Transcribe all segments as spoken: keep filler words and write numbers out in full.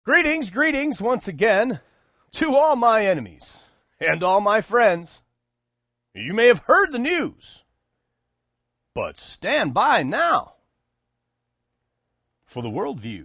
Greetings, greetings once again to all my enemies and all my friends. You may have heard the news, but stand by now for the worldview.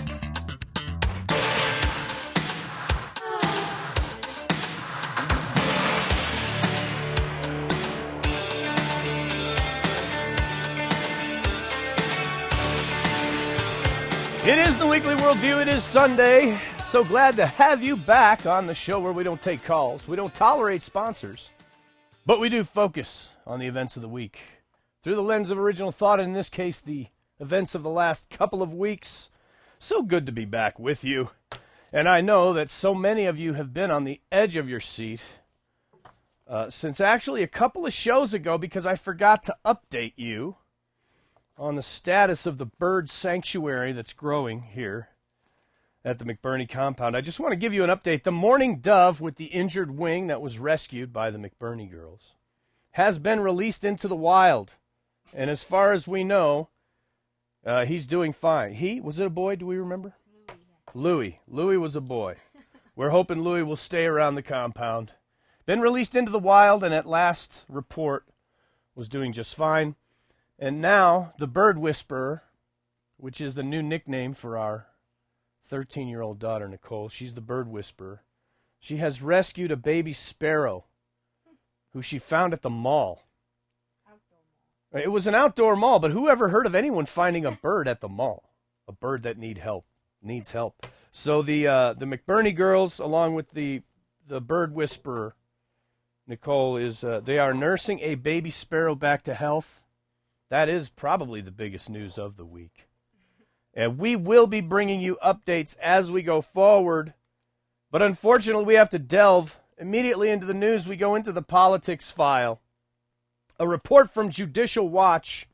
It is the Weekly Worldview. It is Sunday. So glad to have you back on the show where we don't take calls. We don't tolerate sponsors, but we do focus on the events of the week through the lens of original thought, and in this case, the events of the last couple of weeks. So good to be back with you. And I know that so many of you have been on the edge of your seat uh, since actually a couple of shows ago because I forgot to update you on the status of the bird sanctuary that's growing here at the McBurney compound. I just want to give you an update. The mourning dove with the injured wing that was rescued by the McBurney girls has been released into the wild. And as far as we know, uh, he's doing fine. He, was it a boy, do we remember? Louis. Louis was a boy. We're hoping Louis will stay around the compound. Been released into the wild and at last report was doing just fine. And now, the Bird Whisperer, which is the new nickname for our thirteen-year-old daughter, Nicole. She's the Bird Whisperer. She has rescued a baby sparrow who she found at the mall. Outdoor mall. It was an outdoor mall, but who ever heard of anyone finding a bird at the mall? A bird that need help, needs help. So the uh, the McBurney girls, along with the, the Bird Whisperer, Nicole, is uh, they are nursing a baby sparrow back to health. That is probably the biggest news of the week. And we will be bringing you updates as we go forward. But unfortunately, we have to delve immediately into the news. We go into the politics file. A report from Judicial Watch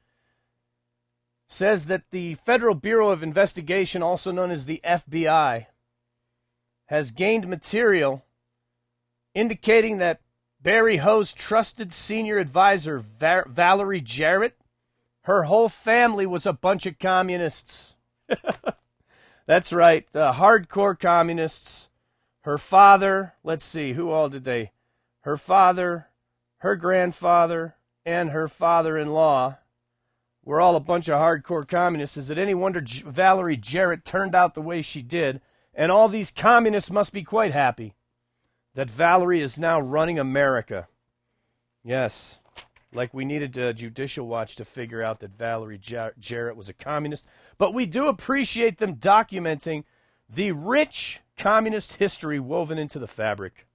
says that the Federal Bureau of Investigation, also known as the F B I, has gained material indicating that Barry Ho's trusted senior advisor, Va- Valerie Jarrett, her whole family was a bunch of communists. That's right, uh, hardcore communists. Her father, let's see, who all did they? Her father, her grandfather, and her father-in-law were all a bunch of hardcore communists. Is it any wonder J- Valerie Jarrett turned out the way she did? And all these communists must be quite happy that Valerie is now running America. Yes. Like we needed a Judicial Watch to figure out that Valerie Jar- Jarrett was a communist. But we do appreciate them documenting the rich communist history woven into the fabric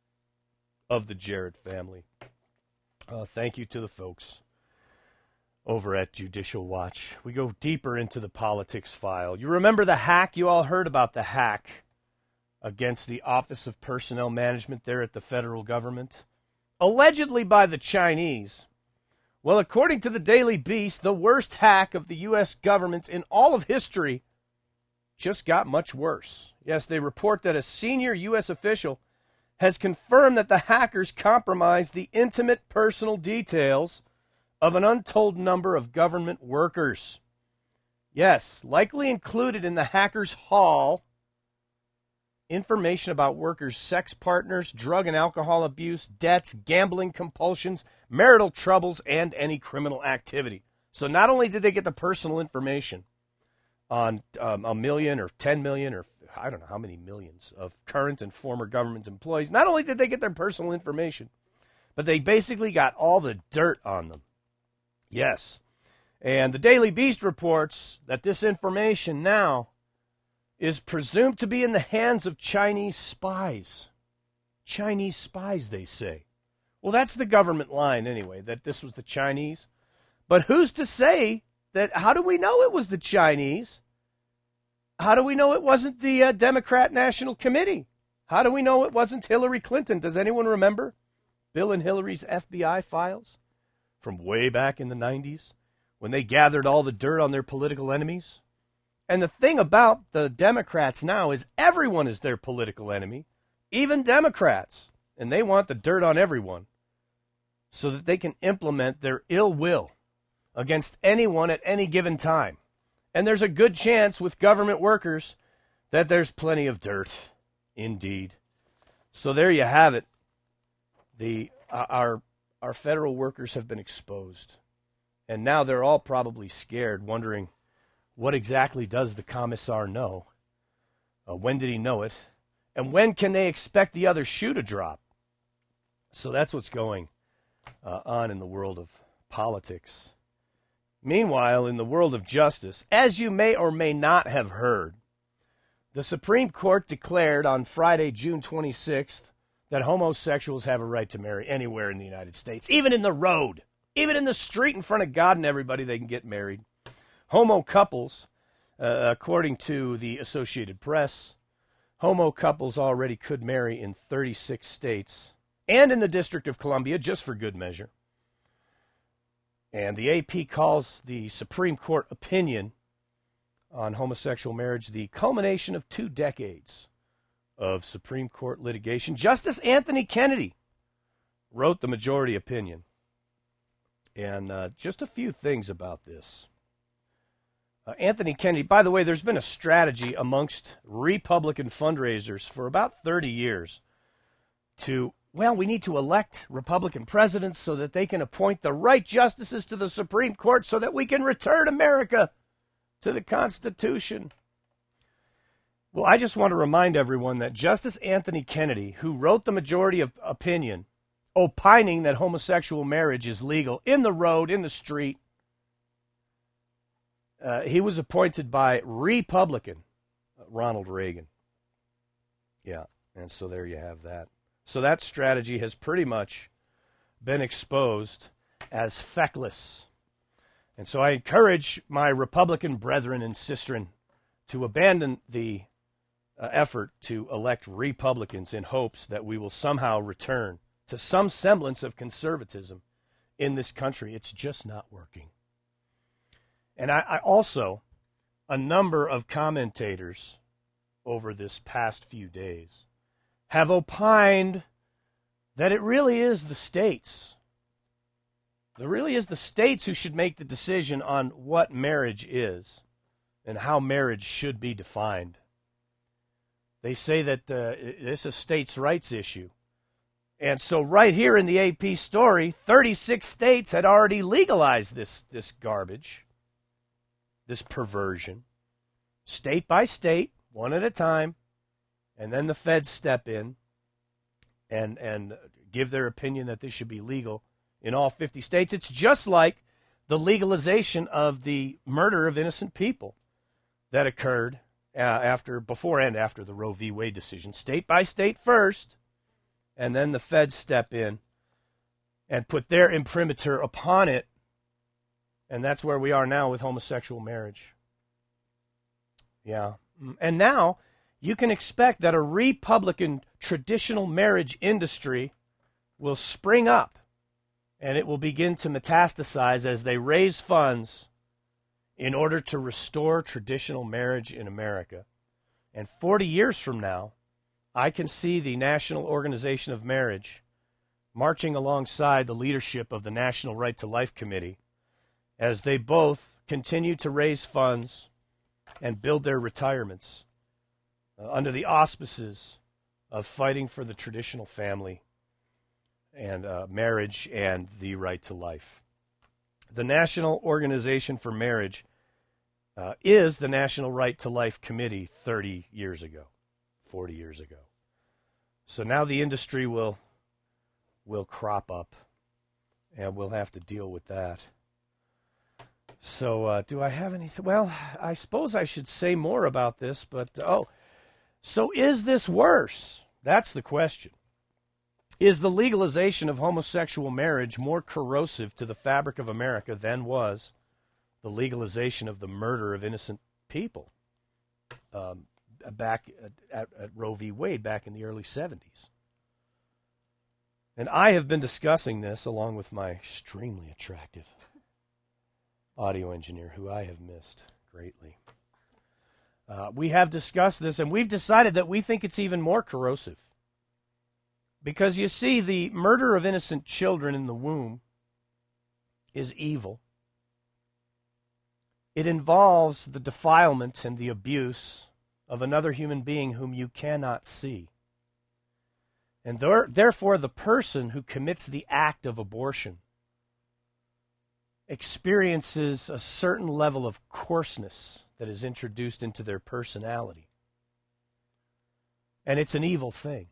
of the Jarrett family. Uh, thank you to the folks over at Judicial Watch. We go deeper into the politics file. You remember the hack? You all heard about the hack against the Office of Personnel Management there at the federal government, allegedly by the Chinese. Well, according to the Daily Beast, the worst hack of the U S government in all of history just got much worse. Yes, they report that a senior U S official has confirmed that the hackers compromised the intimate personal details of an untold number of government workers. Yes, likely included in the hackers' haul, information about workers' sex partners, drug and alcohol abuse, debts, gambling compulsions, marital troubles, and any criminal activity. So not only did they get the personal information on um, a million or ten million or I don't know how many millions of current and former government employees, not only did they get their personal information, but they basically got all the dirt on them. Yes. And the Daily Beast reports that this information now is presumed to be in the hands of Chinese spies. Chinese spies, they say. Well, that's the government line anyway, that this was the Chinese. But who's to say that, how do we know it was the Chinese? How do we know it wasn't the uh, Democrat National Committee? How do we know it wasn't Hillary Clinton? Does anyone remember Bill and Hillary's F B I files from way back in the nineties when they gathered all the dirt on their political enemies? And the thing about the Democrats now is everyone is their political enemy, even Democrats. And they want the dirt on everyone so that they can implement their ill will against anyone at any given time. And there's a good chance with government workers that there's plenty of dirt, indeed. So there you have it. The uh, our our federal workers have been exposed, and now they're all probably scared, wondering what exactly does the commissar know? Uh, when did he know it? And when can they expect the other shoe to drop? So that's what's going uh, on in the world of politics. Meanwhile, in the world of justice, as you may or may not have heard, the Supreme Court declared on Friday, June twenty-sixth, that homosexuals have a right to marry anywhere in the United States, even in the road, even in the street in front of God and everybody, they can get married. Homo couples, uh, according to the Associated Press, homo couples already could marry in thirty-six states and in the District of Columbia, just for good measure. And the A P calls the Supreme Court opinion on homosexual marriage the culmination of two decades of Supreme Court litigation. Justice Anthony Kennedy wrote the majority opinion. And uh, just a few things about this. Uh, Anthony Kennedy, by the way, there's been a strategy amongst Republican fundraisers for about thirty years to, well, we need to elect Republican presidents so that they can appoint the right justices to the Supreme Court so that we can return America to the Constitution. Well, I just want to remind everyone that Justice Anthony Kennedy, who wrote the majority of opinion, opining that homosexual marriage is legal in the road, in the street, uh, he was appointed by Republican Ronald Reagan. Yeah, and so there you have that. So that strategy has pretty much been exposed as feckless. And so I encourage my Republican brethren and sistren to abandon the uh, effort to elect Republicans in hopes that we will somehow return to some semblance of conservatism in this country. It's just not working. And I, I also, a number of commentators over this past few days have opined that it really is the states. It really is the states who should make the decision on what marriage is and how marriage should be defined. They say that uh, it's a states' rights issue. And so right here in the A P story, thirty-six states had already legalized this, this garbage, this perversion, state by state, one at a time, and then the feds step in and, and give their opinion that this should be legal in all fifty states. It's just like the legalization of the murder of innocent people that occurred uh, after, before and after the Roe v. Wade decision, state by state first, and then the feds step in and put their imprimatur upon it, and that's where we are now with homosexual marriage. Yeah, and now you can expect that a Republican traditional marriage industry will spring up, and it will begin to metastasize as they raise funds in order to restore traditional marriage in America. And forty years from now, I can see the National Organization of Marriage marching alongside the leadership of the National Right to Life Committee as they both continue to raise funds and build their retirements uh, under the auspices of fighting for the traditional family and uh, marriage and the right to life. The National Organization for Marriage uh, is the National Right to Life Committee thirty years ago, forty years ago. So now the industry will will crop up, and we'll have to deal with that. So uh, do I have anything? Well, I suppose I should say more about this, but, oh, so is this worse? That's the question. Is the legalization of homosexual marriage more corrosive to the fabric of America than was the legalization of the murder of innocent people um, back at, at, at Roe v. Wade back in the early seventies? And I have been discussing this along with my extremely attractive audio engineer, who I have missed greatly. Uh, we have discussed this, and we've decided that we think it's even more corrosive. Because you see, the murder of innocent children in the womb is evil. It involves the defilement and the abuse of another human being whom you cannot see. And there, therefore, the person who commits the act of abortion experiences a certain level of coarseness that is introduced into their personality. And it's an evil thing.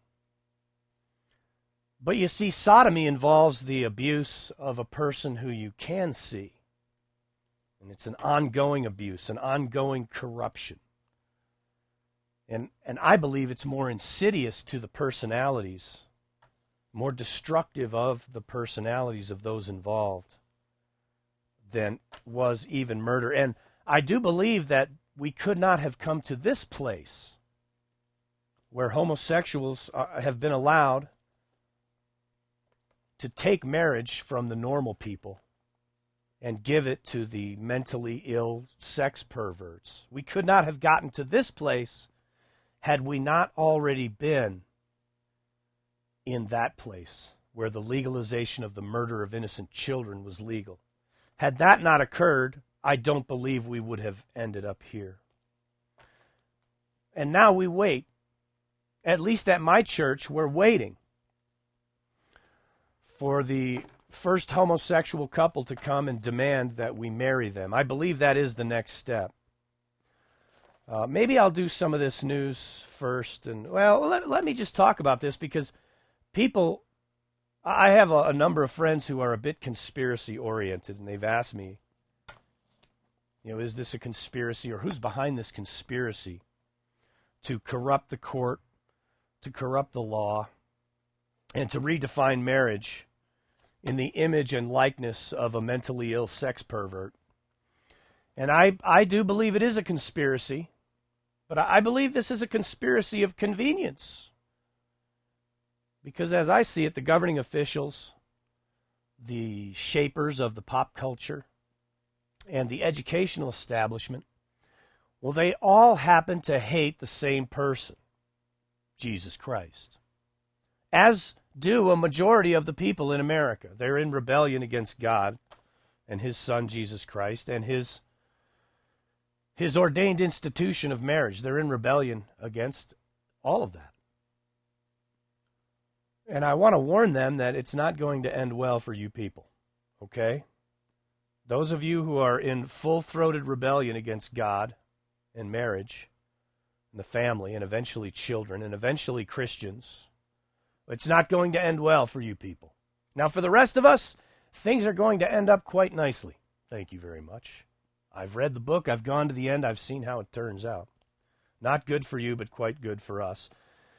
But you see, sodomy involves the abuse of a person who you can see. And it's an ongoing abuse, an ongoing corruption. And, and I believe it's more insidious to the personalities, more destructive of the personalities of those involved than was even murder. And I do believe that we could not have come to this place where homosexuals are, have been allowed to take marriage from the normal people and give it to the mentally ill sex perverts. We could not have gotten to this place had we not already been in that place where the legalization of the murder of innocent children was legal. Had that not occurred, I don't believe we would have ended up here. And now we wait. At least at my church, we're waiting for the first homosexual couple to come and demand that we marry them. I believe that is the next step. Uh, maybe I'll do some of this news first. And well, let, let me just talk about this because people, I have a, a number of friends who are a bit conspiracy oriented, and they've asked me, you know, is this a conspiracy, or who's behind this conspiracy to corrupt the court, to corrupt the law, and to redefine marriage in the image and likeness of a mentally ill sex pervert? And I, I do believe it is a conspiracy, but I believe this is a conspiracy of convenience. Because as I see it, the governing officials, the shapers of the pop culture, and the educational establishment, well, they all happen to hate the same person, Jesus Christ. As do a majority of the people in America. They're in rebellion against God and his Son, Jesus Christ, and his his ordained institution of marriage. They're in rebellion against all of that. And I want to warn them that it's not going to end well for you people, okay? Those of you who are in full-throated rebellion against God and marriage and the family and eventually children and eventually Christians, it's not going to end well for you people. Now, for the rest of us, things are going to end up quite nicely. Thank you very much. I've read the book. I've gone to the end. I've seen how it turns out. Not good for you, but quite good for us.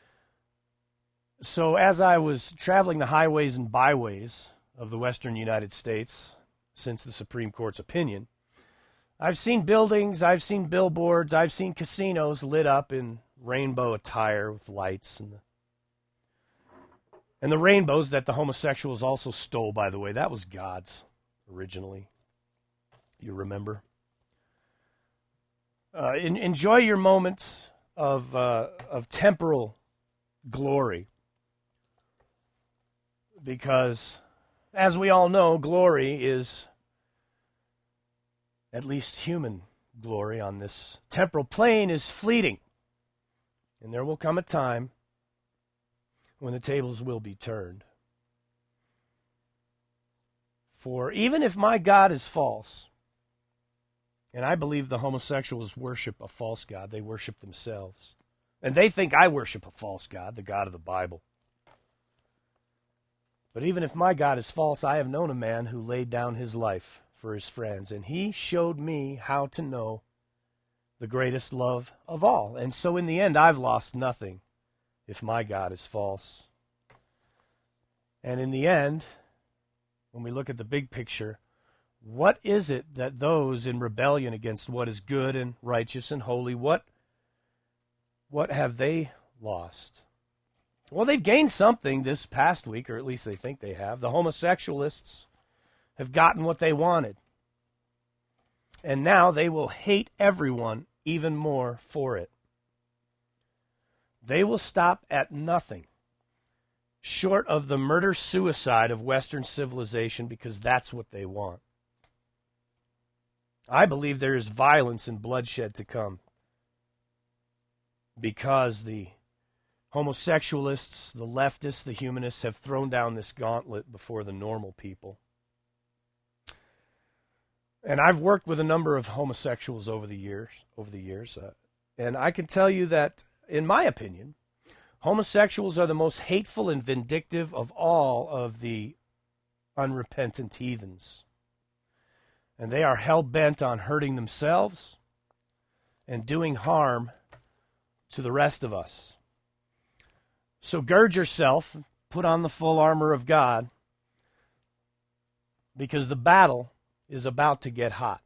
So as I was traveling the highways and byways of the western United States since the Supreme Court's opinion, I've seen buildings, I've seen billboards, I've seen casinos lit up in rainbow attire with lights and the And the rainbows that the homosexuals also stole, by the way, that was God's originally. You remember? Uh, in, enjoy your moments of uh, of temporal glory, because, as we all know, glory is, at least human glory on this temporal plane, is fleeting, and there will come a time when the tables will be turned. For even if my God is false, and I believe the homosexuals worship a false God, they worship themselves. And they think I worship a false God, the God of the Bible. But even if my God is false, I have known a man who laid down his life for his friends, and he showed me how to know the greatest love of all. And so in the end, I've lost nothing if my God is false. And in the end, when we look at the big picture, what is it that those in rebellion against what is good and righteous and holy, what, what have they lost? Well, they've gained something this past week, or at least they think they have. The homosexualists have gotten what they wanted. And now they will hate everyone even more for it. They will stop at nothing short of the murder-suicide of Western civilization, because that's what they want. I believe there is violence and bloodshed to come. because the homosexualists, the leftists, the humanists have thrown down this gauntlet before the normal people. And I've worked with a number of homosexuals over the years, over the years, uh, and I can tell you that, in my opinion, homosexuals are the most hateful and vindictive of all of the unrepentant heathens. And they are hell-bent on hurting themselves and doing harm to the rest of us. So gird yourself, put on the full armor of God, because the battle is about to get hot.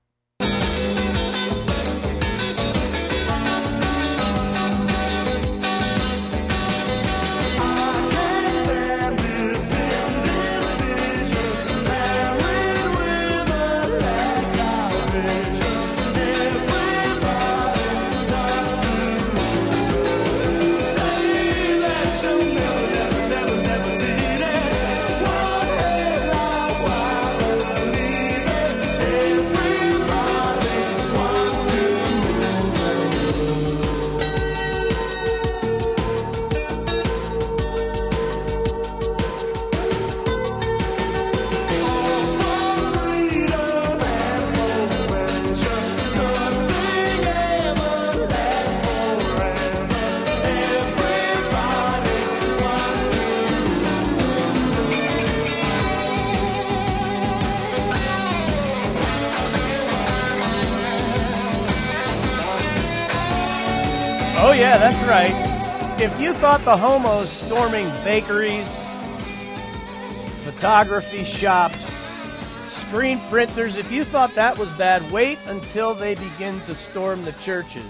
Oh, yeah, that's right. If you thought the homos storming bakeries, photography shops, screen printers, if you thought that was bad, wait until they begin to storm the churches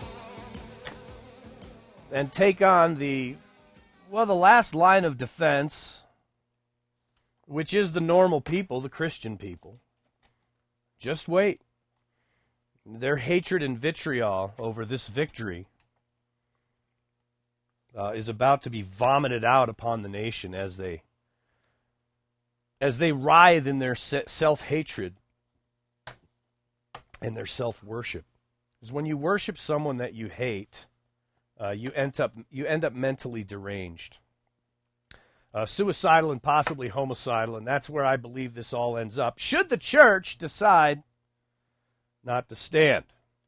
and take on the, well, the last line of defense, which is the normal people, the Christian people. Just wait. Their hatred and vitriol over this victory Uh, is about to be vomited out upon the nation as they as they writhe in their self-hatred and their self-worship. Because when you worship someone that you hate, uh, you end up you end up mentally deranged, uh, suicidal, and possibly homicidal, and that's where I believe this all ends up. Should the church decide not to stand?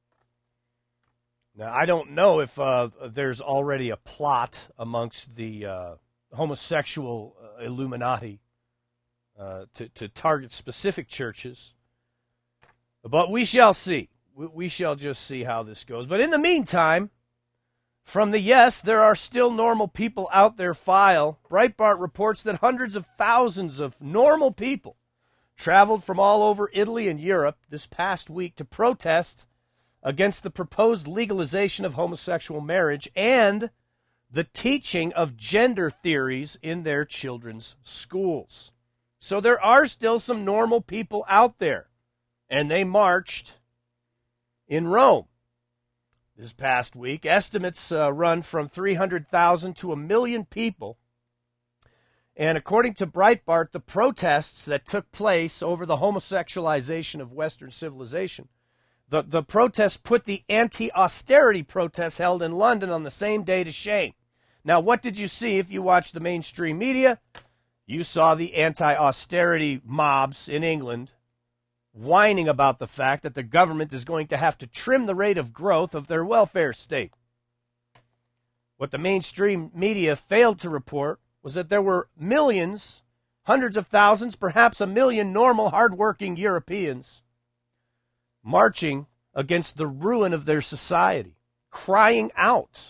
Now, I don't know if uh, there's already a plot amongst the uh, homosexual uh, Illuminati uh, to, to target specific churches, but we shall see. We, we shall just see how this goes. But in the meantime, from the yes, there are still normal people out there file, Breitbart reports that hundreds of thousands of normal people traveled from all over Italy and Europe this past week to protest against the proposed legalization of homosexual marriage and the teaching of gender theories in their children's schools. So there are still some normal people out there, and they marched in Rome this past week. Estimates uh, run from three hundred thousand to a million people. And according to Breitbart, the protests that took place over the homosexualization of Western civilization, The, the protests put the anti-austerity protests held in London on the same day to shame. Now, what did you see if you watched the mainstream media? You saw the anti-austerity mobs in England whining about the fact that the government is going to have to trim the rate of growth of their welfare state. What the mainstream media failed to report was that there were millions, hundreds of thousands, perhaps a million normal, hardworking Europeans marching against the ruin of their society, crying out.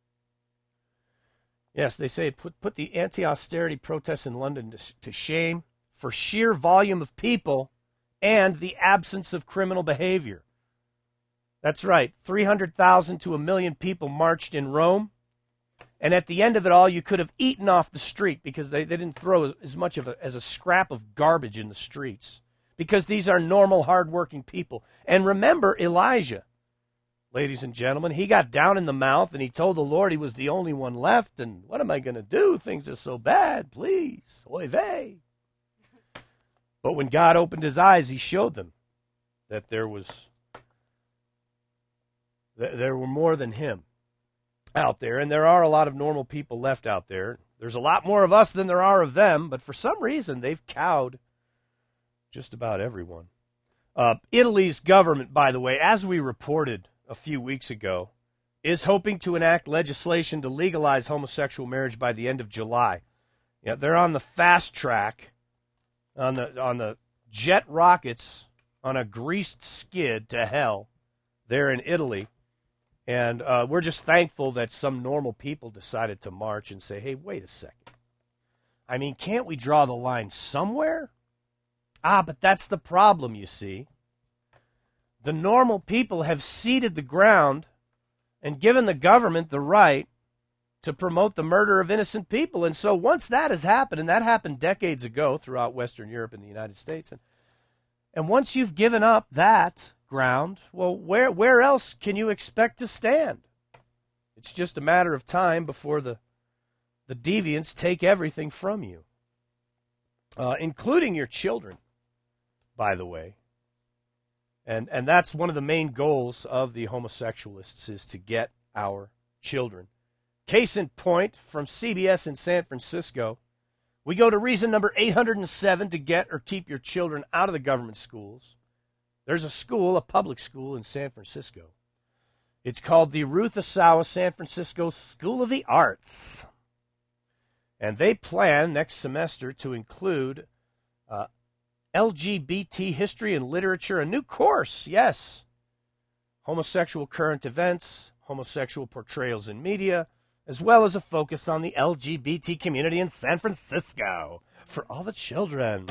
Yes, they say it put, put the anti-austerity protests in London to, to shame for sheer volume of people and the absence of criminal behavior. That's right, three hundred thousand to a million people marched in Rome, and at the end of it all, you could have eaten off the street because they, they didn't throw as, as much of a, as a scrap of garbage in the streets. Because these are normal, hardworking people. And remember Elijah, ladies and gentlemen. He got down in the mouth and he told the Lord he was the only one left. And what am I going to do? Things are so bad. Please. Oy vey. But when God opened his eyes, he showed them that there was, that there were more than him. out there, and there are a lot of normal people left out there. There's a lot more of us than there are of them, but for some reason they've cowed just about everyone. Uh, Italy's government, by the way, as we reported a few weeks ago, is hoping to enact legislation to legalize homosexual marriage by the end of July. Yeah, they're on the fast track, on the on the jet rockets, on a greased skid to hell there in Italy. And uh, we're just thankful that some normal people decided to march and say, hey, wait a second. I mean, can't we draw the line somewhere? Ah, but that's the problem, you see. The normal people have ceded the ground and given the government the right to promote the murder of innocent people. And so once that has happened, and that happened decades ago throughout Western Europe and the United States, and, and once you've given up that ground, well, where where else can you expect to stand? It's just a matter of time before the the deviants take everything from you, uh, including your children, by the way. And and that's one of the main goals of the homosexualists, is to get our children. Case in point, from C B S in San Francisco, we go to reason number eight hundred seven to get or keep your children out of the government schools. There's a school, a public school in San Francisco. It's called the Ruth Asawa San Francisco School of the Arts. And they plan next semester to include uh, L G B T history and literature, a new course, yes. Homosexual current events, homosexual portrayals in media, as well as a focus on the L G B T community in San Francisco for all the children.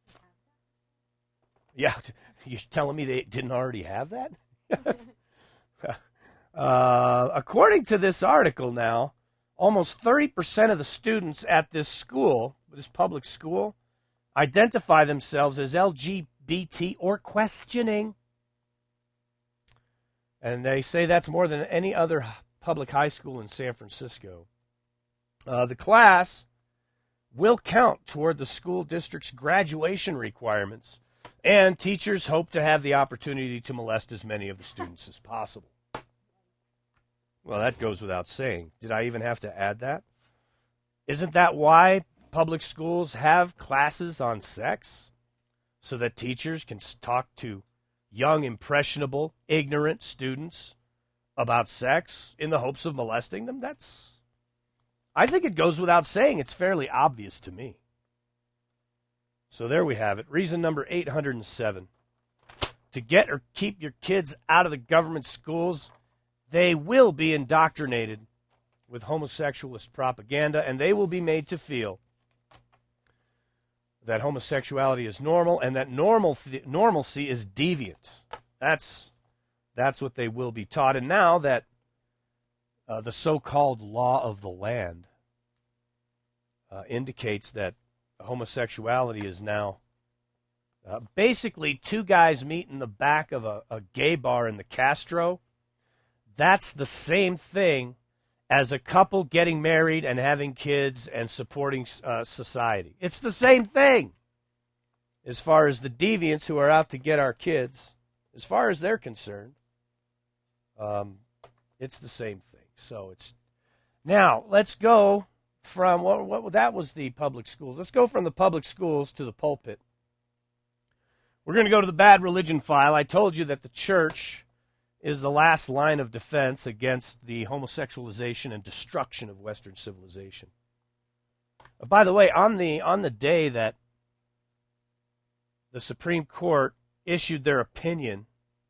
Yeah, you're telling me they didn't already have that? uh, according to this article now, almost thirty percent of the students at this school, this public school, identify themselves as L G B T or questioning. And they say that's more than any other public high school in San Francisco. Uh, the class will count toward the school district's graduation requirements, and teachers hope to have the opportunity to molest as many of the students as possible. Well, that goes without saying. Did I even have to add that? Isn't that why public schools have classes on sex? So that teachers can talk to young, impressionable, ignorant students about sex in the hopes of molesting them? That's, I think it goes without saying. It's fairly obvious to me. So there we have it. Reason number eight hundred seven. To get or keep your kids out of the government schools, they will be indoctrinated with homosexualist propaganda, and they will be made to feel that homosexuality is normal and that normal normalcy is deviant. That's that's what they will be taught. And now that uh, the so-called law of the land uh, indicates that homosexuality is now uh, basically two guys meet in the back of a, a gay bar in the Castro, that's the same thing as a couple getting married and having kids and supporting uh, society. It's the same thing as far as the deviants who are out to get our kids, as far as they're concerned. Um, it's the same thing. So it's now let's go from what, what that was the public schools. Let's go from the public schools to the pulpit. We're going to go to the bad religion file. I told you that the church is the last line of defense against the homosexualization and destruction of Western civilization. Uh, by the way, on the on the day that the Supreme Court issued their opinion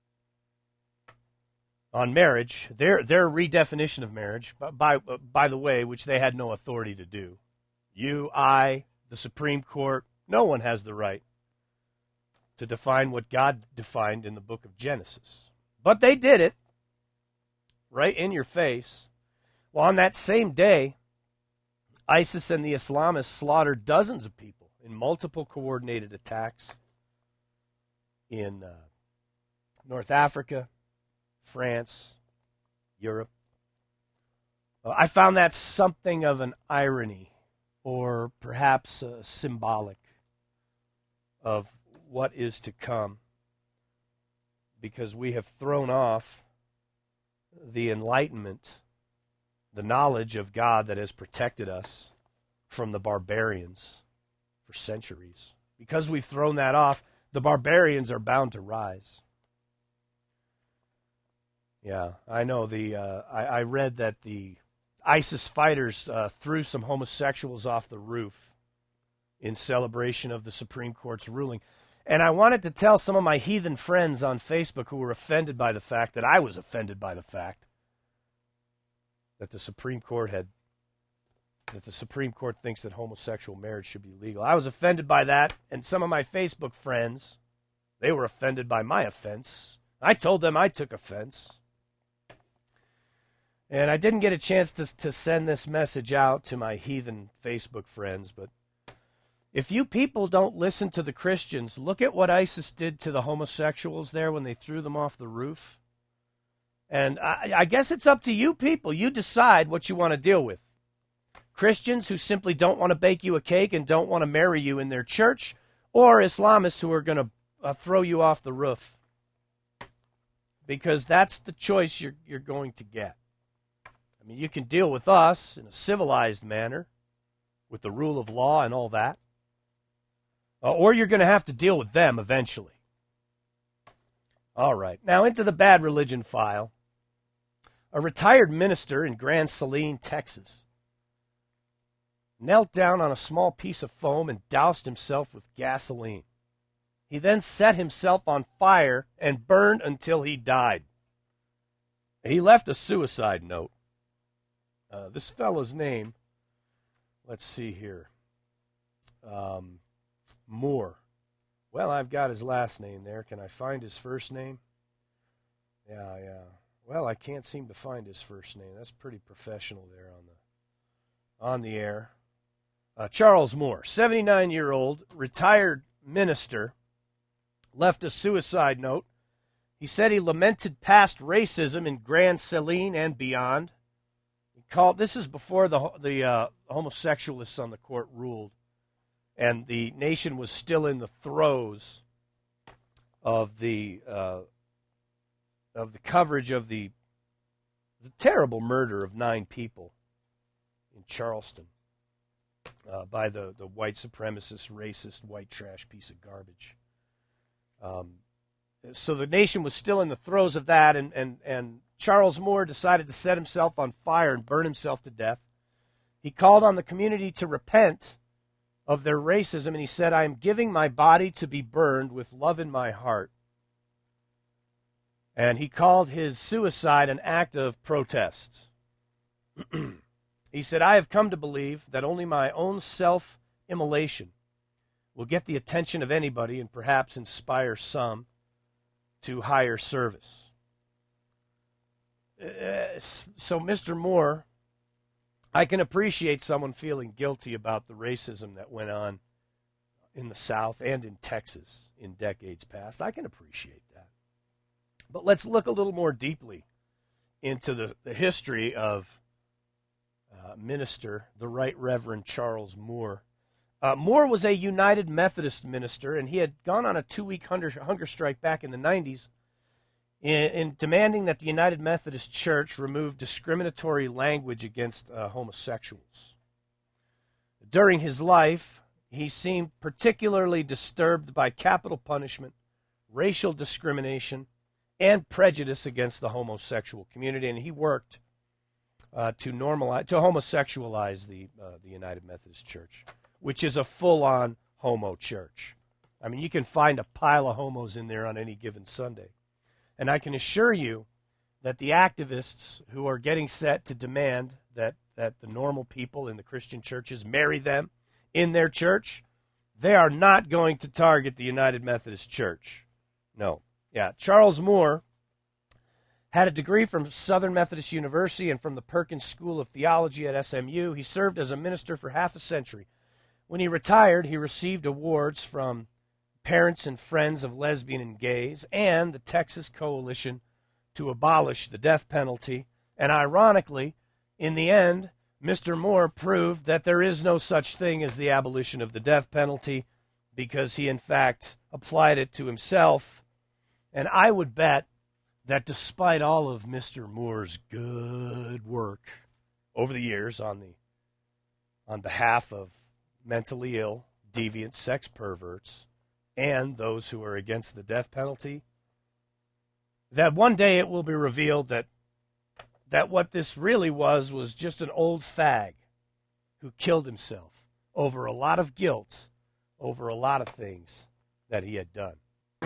on marriage, their their redefinition of marriage, by by the way, which they had no authority to do. You, I, the Supreme Court, no one has the right to define what God defined in the book of Genesis. But they did it right in your face. Well, on that same day, ISIS and the Islamists slaughtered dozens of people in multiple coordinated attacks in uh, North Africa, France, Europe. Uh, I found that something of an irony, or perhaps uh, symbolic of what is to come, because we have thrown off the Enlightenment the knowledge of God that has protected us from the barbarians for centuries. Because we've thrown that off, the barbarians are bound to rise. Yeah, I know. The uh, I, I read that the ISIS fighters uh, threw some homosexuals off the roof in celebration of the Supreme Court's ruling. And I wanted to tell some of my heathen friends on Facebook who were offended by the fact that I was offended by the fact that the Supreme Court had, that the Supreme Court thinks that homosexual marriage should be legal. I was offended by that, and some of my Facebook friends, they were offended by my offense. I told them I took offense. And I didn't get a chance to, to send this message out to my heathen Facebook friends, but if you people don't listen to the Christians, look at what ISIS did to the homosexuals there when they threw them off the roof. And I, I guess it's up to you people. You decide what you want to deal with. Christians who simply don't want to bake you a cake and don't want to marry you in their church, or Islamists who are going to uh, throw you off the roof. Because that's the choice you're, you're going to get. I mean, you can deal with us in a civilized manner, with the rule of law and all that. Uh, or you're going to have to deal with them eventually. All right. Now into the bad religion file. A retired minister in Grand Saline, Texas, knelt down on a small piece of foam and doused himself with gasoline. He then set himself on fire and burned until he died. He left a suicide note. Uh, this fellow's name, let's see here, um, Moore. Well, I've got his last name there. Can I find his first name? Yeah, yeah. Well, I can't seem to find his first name. That's pretty professional there on the on the air. Uh, Charles Moore, seventy-nine-year-old, retired minister, left a suicide note. He said he lamented past racism in Grand Saline and beyond. He called, this is before the the uh, homosexualists on the court ruled, and the nation was still in the throes of the uh, of the coverage of the the terrible murder of nine people in Charleston uh, by the, the white supremacist, racist, white trash piece of garbage. Um, so the nation was still in the throes of that, and, and, and Charles Moore decided to set himself on fire and burn himself to death. He called on the community to repent of their racism, and he said, "I am giving my body to be burned with love in my heart." And he called his suicide an act of protest. He said, "I have come to believe that only my own self-immolation will get the attention of anybody and perhaps inspire some to higher service." Uh, so, Mister Moore, I can appreciate someone feeling guilty about the racism that went on in the South and in Texas in decades past. I can appreciate that. But let's look a little more deeply into the, the history of uh, minister, the Right Reverend Charles Moore. Uh, Moore was a United Methodist minister, and he had gone on a two-week hunger, hunger strike back in the nineties in, in demanding that the United Methodist Church remove discriminatory language against uh, homosexuals. During his life, he seemed particularly disturbed by capital punishment, racial discrimination, and prejudice against the homosexual community, and he worked uh, to normalize, to homosexualize the uh, the United Methodist Church, which is a full-on homo church. I mean, you can find a pile of homos in there on any given Sunday, and I can assure you that the activists who are getting set to demand that that the normal people in the Christian churches marry them in their church, they are not going to target the United Methodist Church. No. Yeah, Charles Moore had a degree from Southern Methodist University and from the Perkins School of Theology at S M U. He served as a minister for half a century. When he retired, he received awards from Parents and Friends of Lesbian and Gays and the Texas Coalition to Abolish the Death Penalty. And ironically, in the end, Mister Moore proved that there is no such thing as the abolition of the death penalty because he, in fact, applied it to himself. And I would bet that despite all of Mister Moore's good work over the years on the on behalf of mentally ill, deviant sex perverts and those who are against the death penalty, that one day it will be revealed that that what this really was was just an old fag who killed himself over a lot of guilt, over a lot of things that he had done.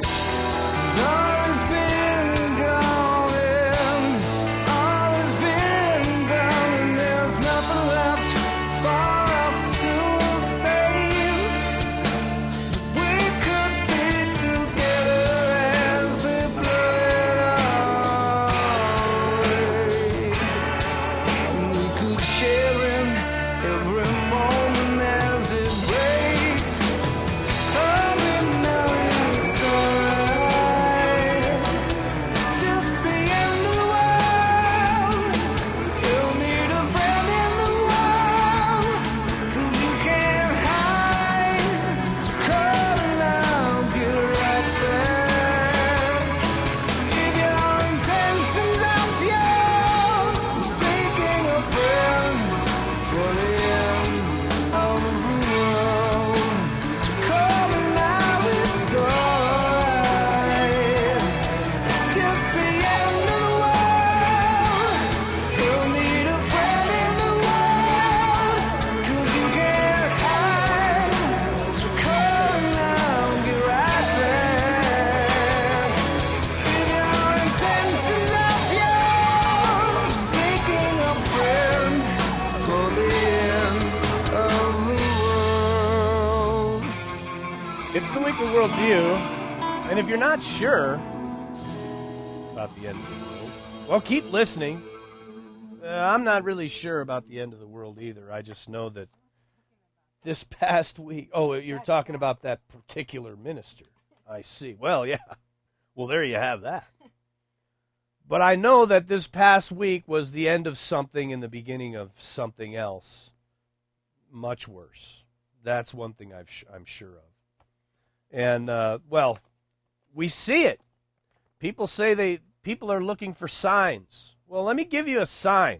It's the Weekly Worldview, and if you're not sure about the end of the world, well, keep listening. Uh, I'm not really sure about the end of the world either. I just know that this past week... Oh, you're talking about that particular minister. I see. Well, yeah. Well, there you have that. But I know that this past week was the end of something and the beginning of something else much worse. That's one thing I've sh- I'm sure of. And, uh, well, we see it. People say they people are looking for signs. Well, let me give you a sign.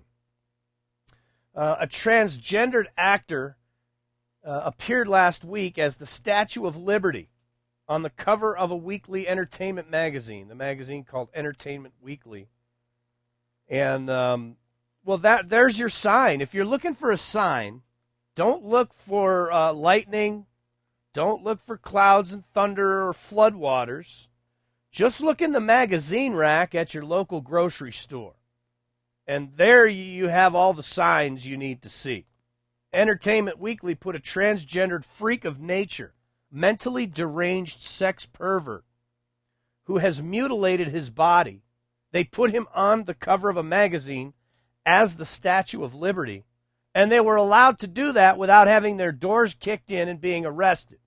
Uh, a transgendered actor uh, appeared last week as the Statue of Liberty on the cover of a weekly entertainment magazine, the magazine called Entertainment Weekly. And, um, well, that there's your sign. If you're looking for a sign, don't look for uh, lightning. Don't look for clouds and thunder or floodwaters. Just look in the magazine rack at your local grocery store. And there you have all the signs you need to see. Entertainment Weekly put a transgendered freak of nature, mentally deranged sex pervert, who has mutilated his body. They put him on the cover of a magazine as the Statue of Liberty, and they were allowed to do that without having their doors kicked in and being arrested.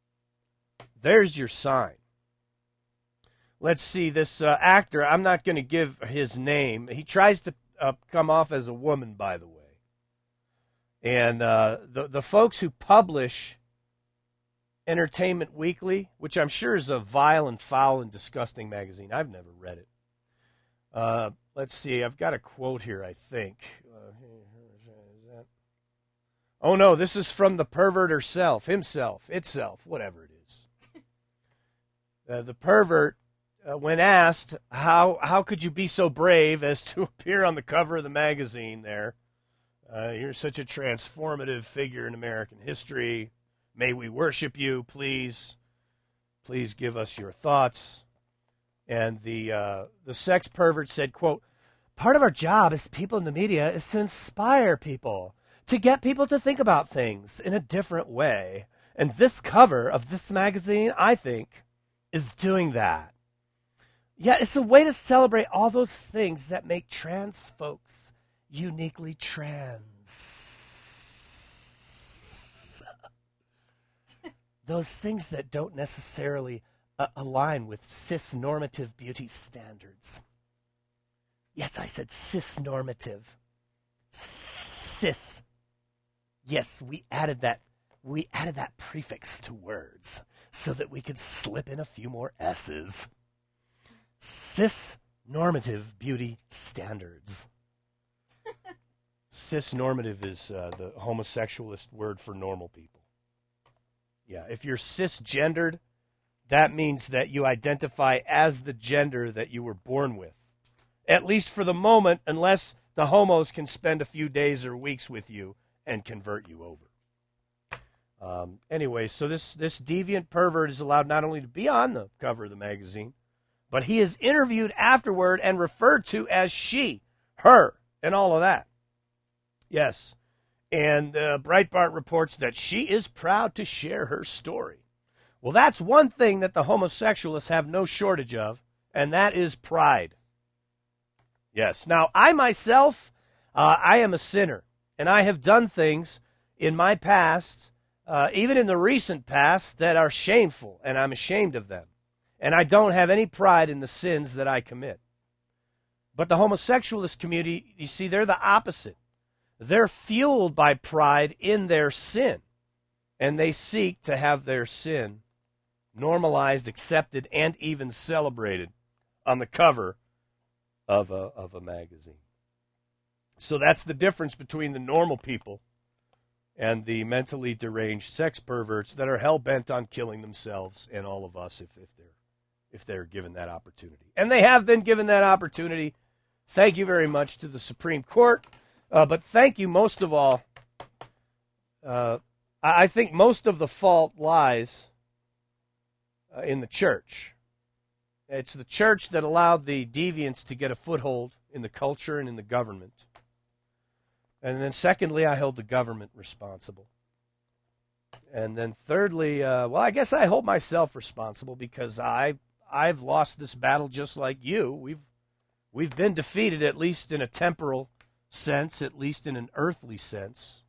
There's your sign. Let's see, this uh, actor, I'm not going to give his name. He tries to uh, come off as a woman, by the way. And uh, the, the folks who publish Entertainment Weekly, which I'm sure is a vile and foul and disgusting magazine. I've never read it. Uh, let's see, I've got a quote here, I think. Uh, oh, no, this is from the pervert herself, himself, itself, whatever it is. Uh, the pervert, uh, when asked, how how could you be so brave as to appear on the cover of the magazine there? Uh, you're such a transformative figure in American history. May we worship you, please. Please give us your thoughts. And the uh, the sex pervert said, quote, part of our job as people in the media is to inspire people, to get people to think about things in a different way. And this cover of this magazine, I think, is doing that. Yeah, it's a way to celebrate all those things that make trans folks uniquely trans. Those things that don't necessarily uh, align with cis-normative beauty standards. Yes, I said cis-normative. Cis. Yes, we added that. We added that prefix to words so that we could slip in a few more S's. Cis-normative beauty standards. Cisnormative is uh, the homosexualist word for normal people. Yeah, if you're cisgendered, that means that you identify as the gender that you were born with. At least for the moment, unless the homos can spend a few days or weeks with you and convert you over. Um, anyway, so this, this deviant pervert is allowed not only to be on the cover of the magazine, but he is interviewed afterward and referred to as she, her, and all of that. Yes. And uh, Breitbart reports that she is proud to share her story. Well, that's one thing that the homosexualists have no shortage of, and that is pride. Yes. Now, I myself, uh, I am a sinner, and I have done things in my past, uh, even in the recent past, that are shameful, and I'm ashamed of them. And I don't have any pride in the sins that I commit. But the homosexualist community, you see, they're the opposite. They're fueled by pride in their sin, and they seek to have their sin normalized, accepted, and even celebrated on the cover of a, of a magazine. So that's the difference between the normal people and the mentally deranged sex perverts that are hell-bent on killing themselves and all of us if, if they're if they're given that opportunity. And they have been given that opportunity. Thank you very much to the Supreme Court. Uh, but thank you most of all. Uh, I think most of the fault lies uh, in the church. It's the church that allowed the deviants to get a foothold in the culture and in the government. And then secondly, I hold the government responsible. And then thirdly, uh, well, I guess I hold myself responsible because I, I've lost this battle just like you. We've, we've been defeated, at least in a temporal sense, at least in an earthly sense.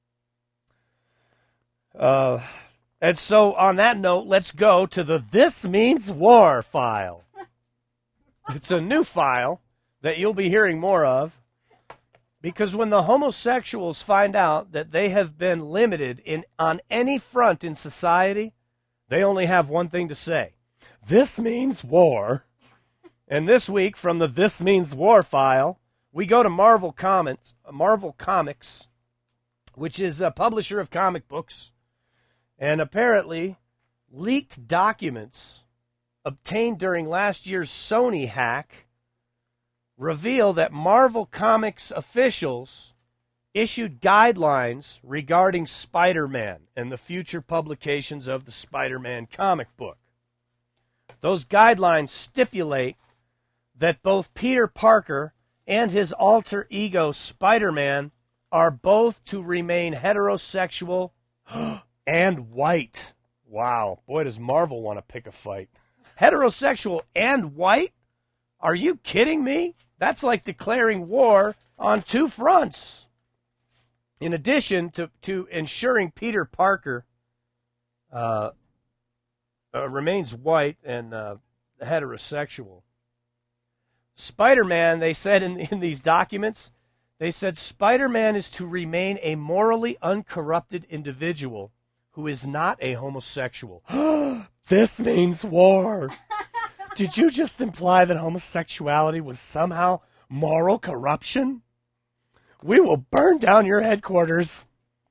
Uh, and so on that note, let's go to the This Means War file. It's a new file that you'll be hearing more of, because when the homosexuals find out that they have been limited in on any front in society, they only have one thing to say. This means war. And this week, from the This Means War file, we go to Marvel Comics, Marvel Comics, which is a publisher of comic books, and apparently leaked documents obtained during last year's Sony hack reveal that Marvel Comics officials issued guidelines regarding Spider-Man and the future publications of the Spider-Man comic book. Those guidelines stipulate that both Peter Parker and his alter ego Spider-Man are both to remain heterosexual and white. Wow, boy, does Marvel want to pick a fight. Heterosexual and white? Are you kidding me? That's like declaring war on two fronts. In addition to, to ensuring Peter Parker uh, uh, remains white and uh, heterosexual, Spider-Man, they said in, in these documents, they said Spider-Man is to remain a morally uncorrupted individual who is not a homosexual. This means war. Did you just imply that homosexuality was somehow moral corruption? We will burn down your headquarters.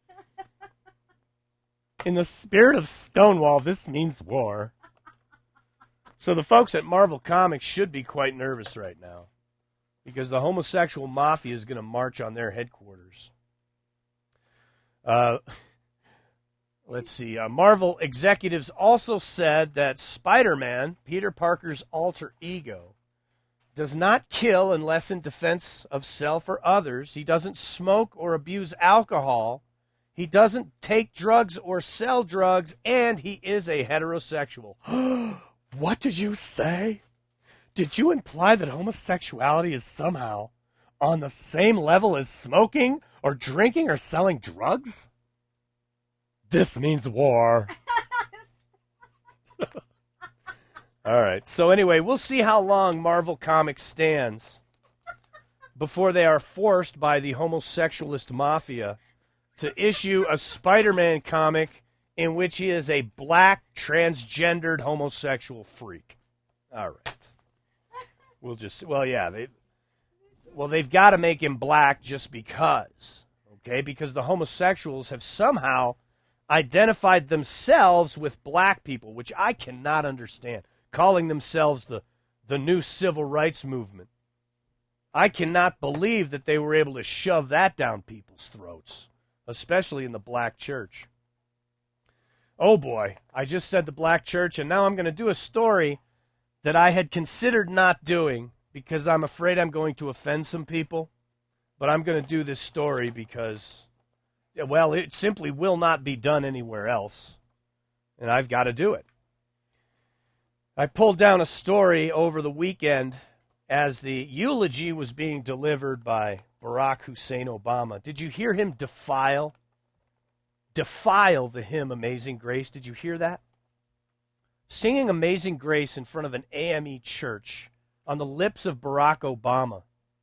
In the spirit of Stonewall, this means war. So the folks at Marvel Comics should be quite nervous right now, because the homosexual mafia is going to march on their headquarters. Uh, let's see. Uh, Marvel executives also said that Spider-Man, Peter Parker's alter ego, does not kill unless in defense of self or others. He doesn't smoke or abuse alcohol. He doesn't take drugs or sell drugs, and he is a heterosexual. What did you say? Did you imply that homosexuality is somehow on the same level as smoking or drinking or selling drugs? This means war. All right. So anyway, we'll see how long Marvel Comics stands before they are forced by the homosexualist mafia to issue a Spider-Man comic in which he is a black, transgendered homosexual freak. All right. We'll just, well, yeah, they, Well, they've got to make him black just because, okay? Because the homosexuals have somehow identified themselves with black people, which I cannot understand, calling themselves the, the new civil rights movement. I cannot believe that they were able to shove that down people's throats, especially in the black church. Oh boy, I just said the black church, and now I'm going to do a story that I had considered not doing because I'm afraid I'm going to offend some people. But I'm going to do this story because, well, it simply will not be done anywhere else, and I've got to do it. I pulled down a story over the weekend as the eulogy was being delivered by Barack Hussein Obama. Did you hear him defile, defile the hymn Amazing Grace? Did you hear that? Singing Amazing Grace in front of an A M E church on the lips of Barack Obama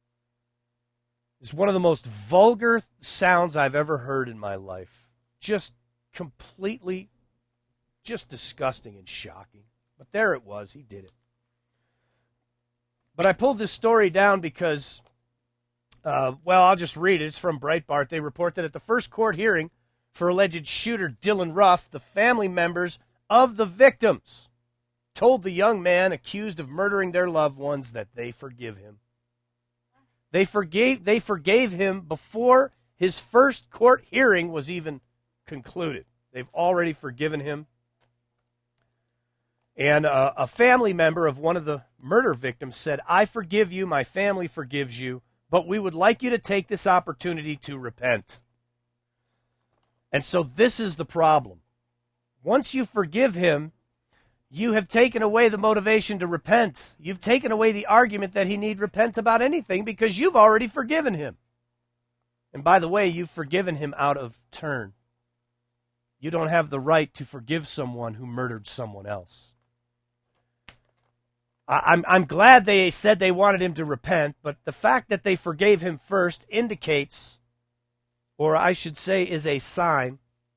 is one of the most vulgar sounds I've ever heard in my life. Just completely, just disgusting and shocking. But there it was. He did it. But I pulled this story down because, uh, well, I'll just read it. It's from Breitbart. They report that at the first court hearing for alleged shooter Dylan Ruff, the family members of the victims told the young man accused of murdering their loved ones that they forgive him. They forgave, they forgave him before his first court hearing was even concluded. They've already forgiven him. And uh, a family member of one of the murder victims said, "I forgive you, my family forgives you, but we would like you to take this opportunity to repent." And so this is the problem. Once you forgive him, you have taken away the motivation to repent. You've taken away the argument that he need repent about anything because you've already forgiven him. And by the way, you've forgiven him out of turn. You don't have the right to forgive someone who murdered someone else. I'm, I'm glad they said they wanted him to repent, but the fact that they forgave him first indicates, or I should say is a sign,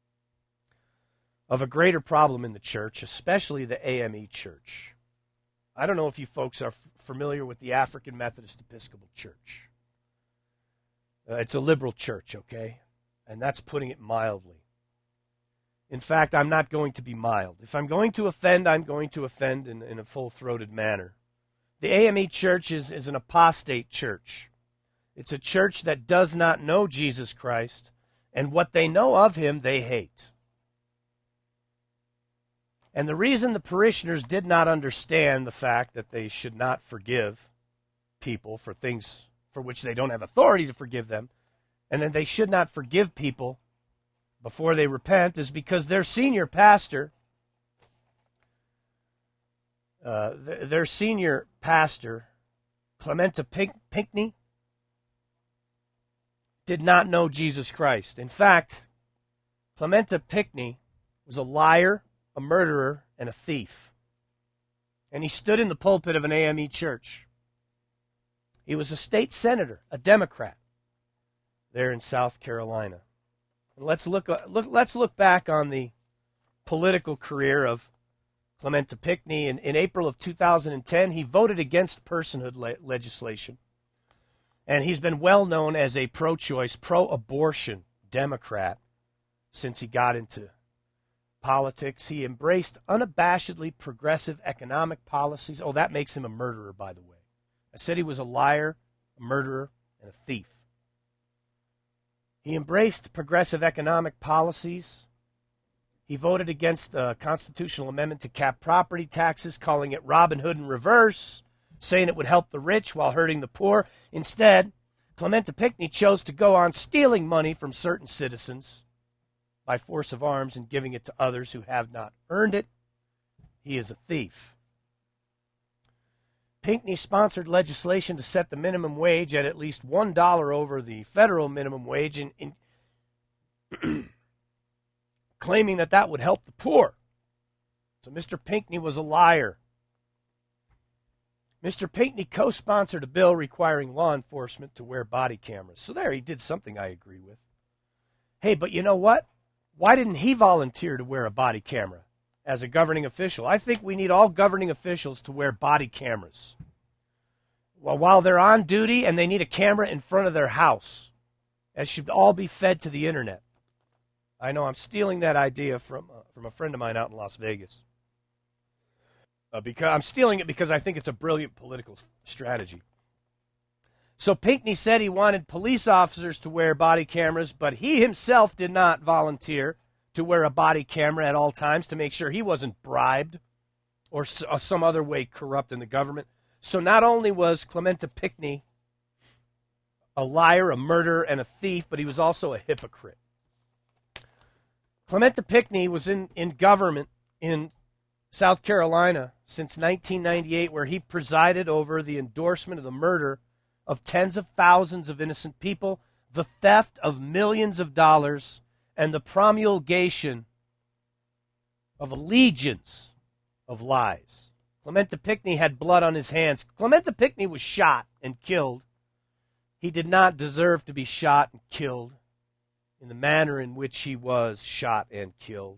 of a greater problem in the church, especially the A M E church. I don't know if you folks are f- familiar with the African Methodist Episcopal Church. Uh, it's a liberal church, okay? And that's putting it mildly. In fact, I'm not going to be mild. If I'm going to offend, I'm going to offend in, in a full-throated manner. The A M E church is, is an apostate church. It's a church that does not know Jesus Christ, and what they know of him, they hate. And the reason the parishioners did not understand the fact that they should not forgive people for things for which they don't have authority to forgive them, and that they should not forgive people before they repent, is because their senior pastor, uh, th- their senior pastor, Clementa Pink- Pinckney, did not know Jesus Christ. In fact, Clementa Pinckney was a liar, a murderer, and a thief. And he stood in the pulpit of an A M E church. He was a state senator, a Democrat, there in South Carolina. And let's look, look let's look back on the political career of Clementa Pinckney. In, in April of two thousand ten, he voted against personhood le- legislation. And he's been well known as a pro-choice, pro-abortion Democrat since he got into politics. He embraced unabashedly progressive economic policies. Oh, that makes him a murderer, by the way. I said he was a liar, a murderer, and a thief. He embraced progressive economic policies. He voted against a constitutional amendment to cap property taxes, calling it Robin Hood in reverse, saying it would help the rich while hurting the poor. Instead, Clementa Pinckney chose to go on stealing money from certain citizens by force of arms and giving it to others who have not earned it. He is a thief. Pinckney sponsored legislation to set the minimum wage at at least one dollar over the federal minimum wage, in, in claiming that that would help the poor. So Mister Pinckney was a liar. Mister Pinckney co-sponsored a bill requiring law enforcement to wear body cameras. So there, he did something I agree with. Hey, but you know what? Why didn't he volunteer to wear a body camera as a governing official? I think we need all governing officials to wear body cameras. well, while they're on duty and they need a camera in front of their house. That should all be fed to the internet. I know I'm stealing that idea from uh, from a friend of mine out in Las Vegas. Uh, because I'm stealing it because I think it's a brilliant political strategy. So Pinckney said he wanted police officers to wear body cameras, but he himself did not volunteer to wear a body camera at all times to make sure he wasn't bribed or, s- or some other way corrupt in the government. So not only was Clementa Pinckney a liar, a murderer, and a thief, but he was also a hypocrite. Clementa Pinckney was in, in government in South Carolina since nineteen ninety-eight, where he presided over the endorsement of the murder of tens of thousands of innocent people, the theft of millions of dollars, and the promulgation of legions of lies. Clementa Pinckney had blood on his hands. Clementa Pinckney was shot and killed. He did not deserve to be shot and killed in the manner in which he was shot and killed.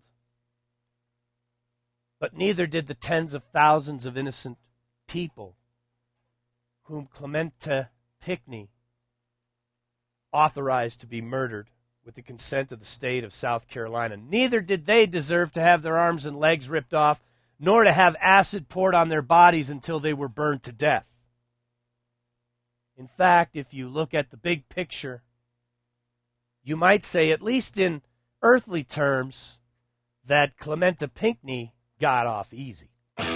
But neither did the tens of thousands of innocent people whom Clementa Pinckney authorized to be murdered with the consent of the state of South Carolina. Neither did they deserve to have their arms and legs ripped off, nor to have acid poured on their bodies until they were burned to death. In fact, if you look at the big picture, you might say, at least in earthly terms, that Clementa Pinckney got off easy.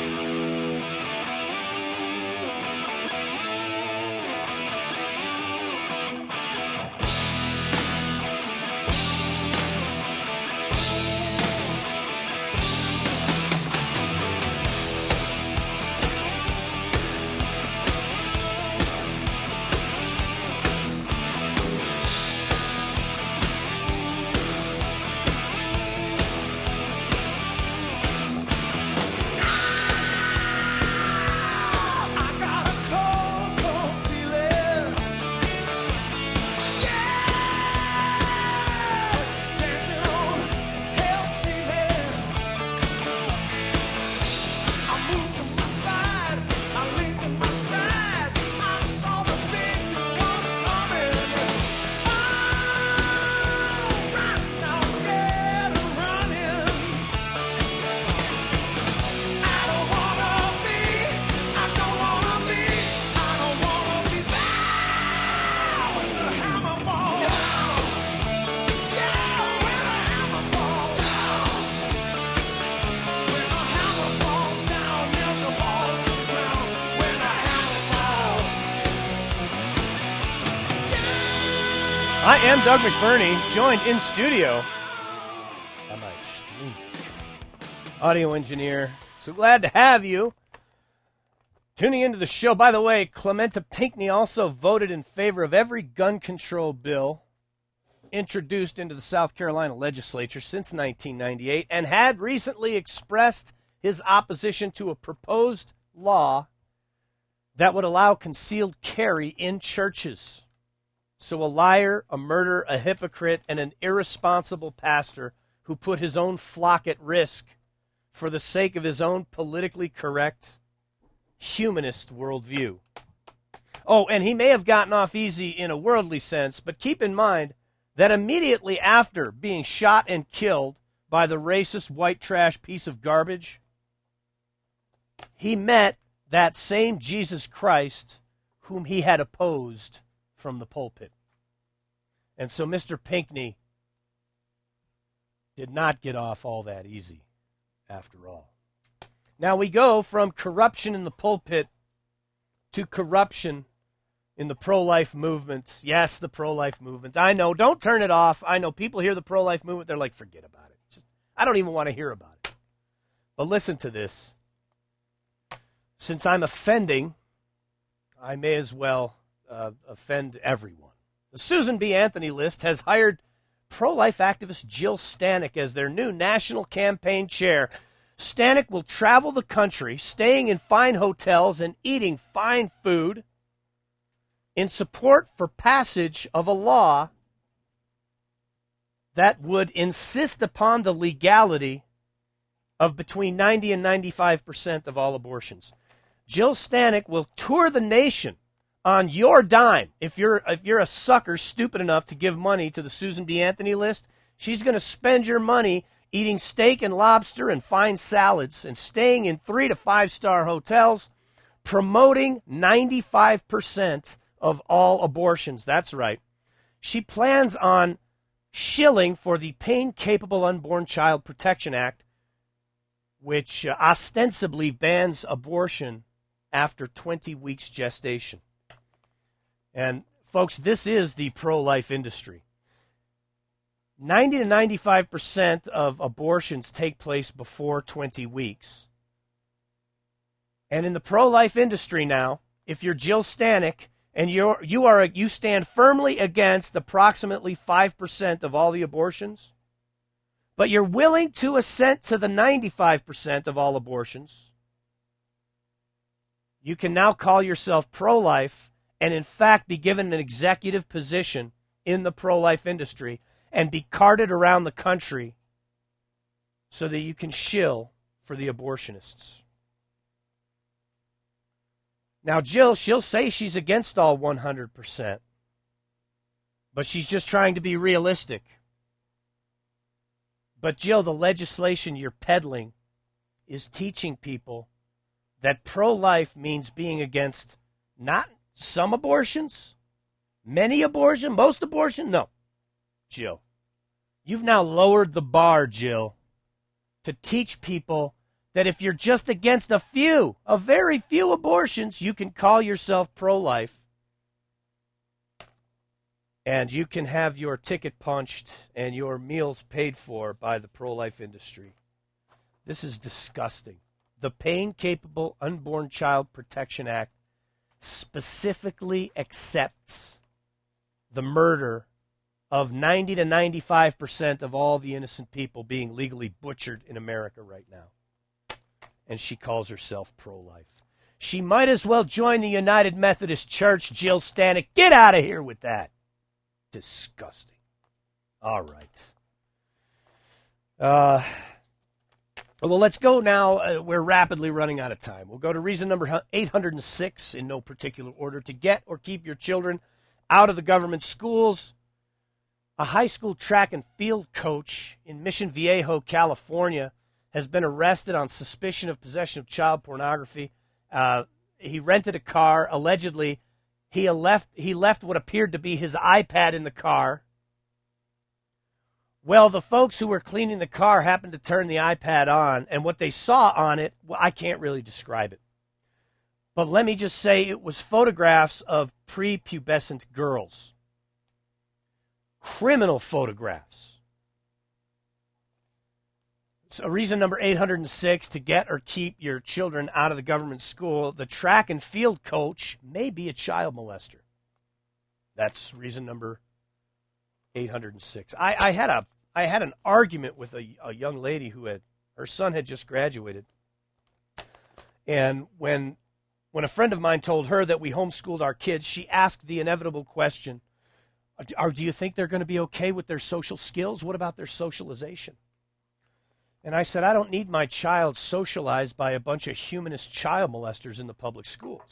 I am Doug McBurney, joined in studio by my extreme audio engineer. So glad to have you tuning into the show. By the way, Clementa Pinckney also voted in favor of every gun control bill introduced into the South Carolina legislature since nineteen ninety-eight and had recently expressed his opposition to a proposed law that would allow concealed carry in churches. So a liar, a murderer, a hypocrite, and an irresponsible pastor who put his own flock at risk for the sake of his own politically correct humanist worldview. Oh, and he may have gotten off easy in a worldly sense, but keep in mind that immediately after being shot and killed by the racist white trash piece of garbage, he met that same Jesus Christ whom he had opposed from the pulpit. And so Mister Pinckney did not get off all that easy, after all. Now we go from corruption in the pulpit to corruption in the pro-life movement. Yes, the pro-life movement. I know, don't turn it off. I know people hear the pro-life movement, they're like, forget about it. Just, I don't even want to hear about it. But listen to this. Since I'm offending, I may as well Uh, offend everyone. The Susan B. Anthony list has hired pro-life activist Jill Stanek as their new national campaign chair. Stanek will travel the country, staying in fine hotels and eating fine food in support for passage of a law that would insist upon the legality of between ninety and ninety-five percent of all abortions. Jill Stanek will tour the nation on your dime, if you're if you're a sucker stupid enough to give money to the Susan B. Anthony list, she's going to spend your money eating steak and lobster and fine salads and staying in three to five star hotels, promoting ninety-five percent of all abortions. That's right. She plans on shilling for the Pain-Capable Unborn Child Protection Act, which uh, ostensibly bans abortion after twenty weeks gestation. And, folks, this is the pro-life industry. ninety to ninety-five percent of abortions take place before twenty weeks. And in the pro-life industry now, if you're Jill Stanek and you're, you are a, you stand firmly against approximately five percent of all the abortions, but you're willing to assent to the ninety-five percent of all abortions, you can now call yourself pro-life and in fact be given an executive position in the pro-life industry and be carted around the country so that you can shill for the abortionists. Now, Jill, she'll say she's against all one hundred percent, but she's just trying to be realistic. But, Jill, the legislation you're peddling is teaching people that pro-life means being against not some abortions, many abortions, most abortions. No, Jill, you've now lowered the bar, Jill, to teach people that if you're just against a few, a very few abortions, you can call yourself pro-life and you can have your ticket punched and your meals paid for by the pro-life industry. This is disgusting. The Pain-Capable Unborn Child Protection Act specifically accepts the murder of ninety to ninety-five percent of all the innocent people being legally butchered in America right now. And she calls herself pro-life. She might as well join the United Methodist Church, Jill Stanek. Get out of here with that. Disgusting. All right. Uh, well, let's go now. Uh, we're rapidly running out of time. We'll go to reason number eight hundred six in no particular order. To get or keep your children out of the government schools, a high school track and field coach in Mission Viejo, California, has been arrested on suspicion of possession of child pornography. Uh, he rented a car. Allegedly, he left, he left what appeared to be his iPad in the car. Well, the folks who were cleaning the car happened to turn the iPad on, and what they saw on it, well, I can't really describe it. But let me just say it was photographs of prepubescent girls. Criminal photographs. So reason number eight hundred six, to get or keep your children out of the government school, the track and field coach may be a child molester. That's reason number eight hundred six. I, I had a I had an argument with a, a young lady who had, her son had just graduated. And when when a friend of mine told her that we homeschooled our kids, she asked the inevitable question, Are, do you think they're going to be okay with their social skills? What about their socialization? And I said, I don't need my child socialized by a bunch of humanist child molesters in the public schools.